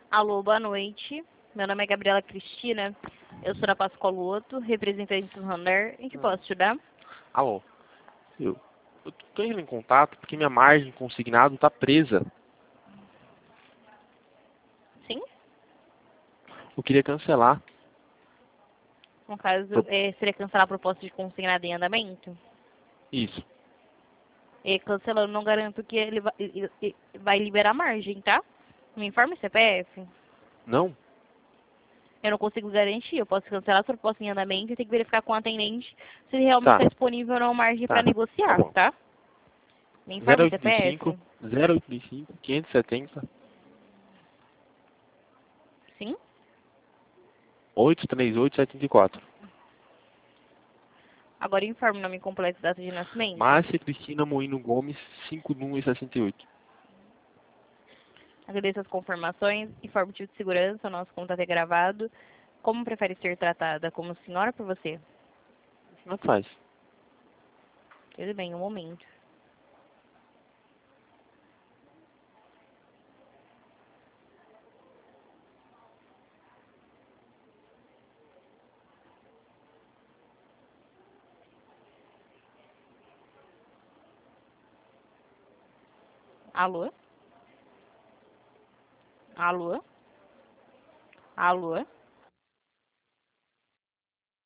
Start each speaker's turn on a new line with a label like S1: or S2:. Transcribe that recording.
S1: Alô, boa noite. Meu nome é Gabriela Cristina. Eu sou da Pascoaloto, representante do Randar. Em que posso te ajudar?
S2: Alô, eu tô indo em contato porque minha margem consignado está presa.
S1: Sim?
S2: Eu queria cancelar.
S1: No caso, seria cancelar a proposta de consignado em andamento?
S2: Isso.
S1: E cancelando, não garanto que ele vai liberar margem, tá? Me informe o CPF.
S2: Não?
S1: Eu não consigo garantir. Eu posso cancelar a sua proposta em andamento e ter que verificar com o atendente se realmente
S2: Tá,
S1: está disponível ou não margem para
S2: tá
S1: negociar,
S2: bom.
S1: tá? Me informe o
S2: 085,
S1: CPF.
S2: 085, 570,
S1: Sim?
S2: 838, 74.
S1: Agora informe o nome completo e data de nascimento.
S2: Márcia Cristina Moino Gomes, 5168.
S1: Agradeço as confirmações. Informe o motivo de segurança. O nosso contato é gravado. Como prefere ser tratada? Como senhora ou por você?
S2: Como é que faz?
S1: Tudo bem, um momento. Alô? Alô? Alô?